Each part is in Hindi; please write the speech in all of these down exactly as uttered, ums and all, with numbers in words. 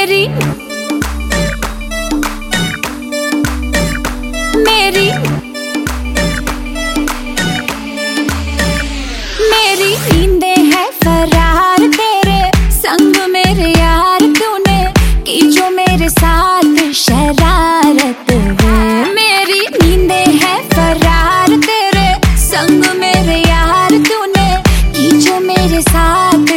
मेरी मेरी मेरी नींदें है फरार तेरे संग मेरे यार, तूने की जो मेरे साथ शरारत है। मेरी नींदें है फरार तेरे संग मेरे यार, तूने की जो मेरे साथ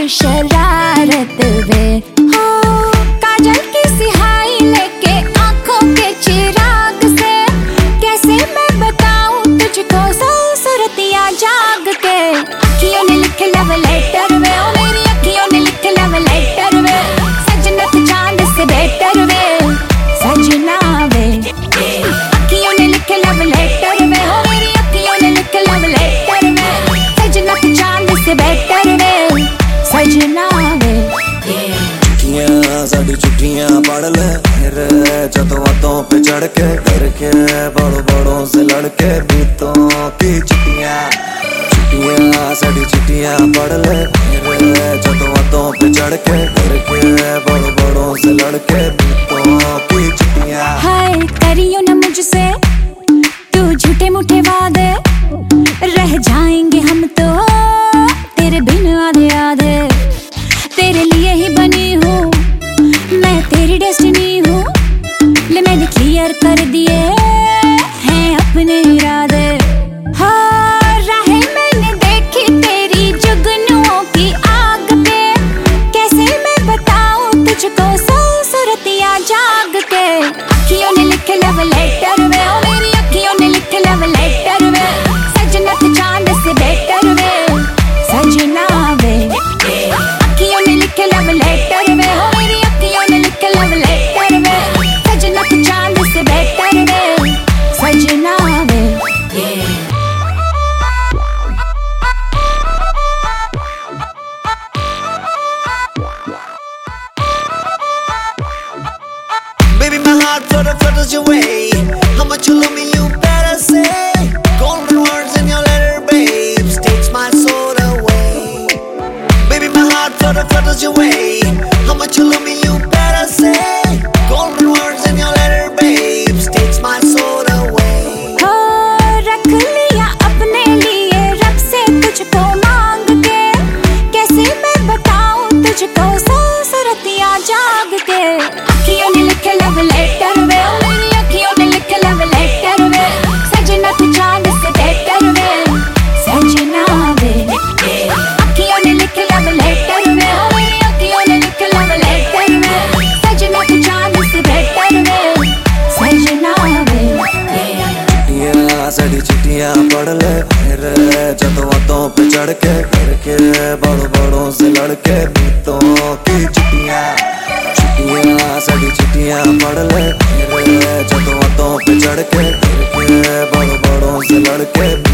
शरारत है। हो काजल की सिहाई लेके आंखों के चिराग से, कैसे मैं बताऊं तुझको सौ सुरतियां जाग के। अखियों ने लिखे लव लेटर वे, ओ मेरी अखियों ने लिखे लव लेटर वे, सजना तो चांद से बेटर वे, सजना वे। अखियों ने लिखे लव लेटर वे, ओ मेरी अखियों ने लिखे लव लेटर वे, सजना तो चांद से बेटर वे, सजना वे। चिट्ठियां साडी चिट्ठियां पढ़ ले मेरे जदों बातों पे चढ़ के, करके बड़ों बड़ों से लड़के बीतों की चिट्ठियां। चिट्ठियां साडी चिट्ठियां पढ़ ले मेरे जदों बातों पे चढ़ के, करके बड़ों बड़ों से लड़के बीतों की चिट्ठियां। हाय करियो ना मुझसे तू झूठे मूठे वादे, रह जाएंगे हम तो तेरे बिन आधे आधे। तेरे लिए ही बनी हूँ मैं, तेरी डेस्टिनी हूँ, ले मैंने क्लियर कर दिए हैं अपने इरादे। हाँ राहें मैंने देखी तेरी जुगनुओं की आग पे, कैसे मैं बताऊँ तुझको सौ सुरतियां जाग के। अखियों ने लिखे लव लेटर वे, ओ मेरी अखियों ने लिखे लव लेटर वे, सजना तो चांद से बेटर वे, सजना वे। अखियों ने लिखे लव लेटर वे, ओ मेरी अखियों ने लिखे लव लेटर वे, सजना तो चांद से बेटर वे, सजना वे। Baby, my heart flutter, flutters your way. How much you love me, you better say. Golden words in your letter, babes, takes my soul away. Baby, my heart flutter, flutters your way. How much you love me, you better say. Golden words in your letter, babes, takes my soul away. हो रख लिया अपने लिए रब से तुझको मांग के, कैसे मैं बताऊं तुझको सौ सुरतियां जाग के। अखियों ने लिखे लव लेटर वे, ओ मेरी अखियों ने लिखे लव लेटर वे, सजना तो चांद से बेटर वे, सजना वे। अखियों ने लिखे लव लेटर वे, ओ मेरी अखियों ने लिखे लव लेटर वे, सजना तो चांद से बेटर वे, सजना वे। चिट्ठियां साडी चिट्ठियां पढ़ ले मेरे जदों बातों पे चढ़ के, करके बड़ों बड़ों से लड़के बीतों की चिट्ठियां। चिट्ठियां साडी चिट्ठियां पढ़ ले मेरे जदों बातों पे चढ़ के, करके बड़ों बड़ों से लड़के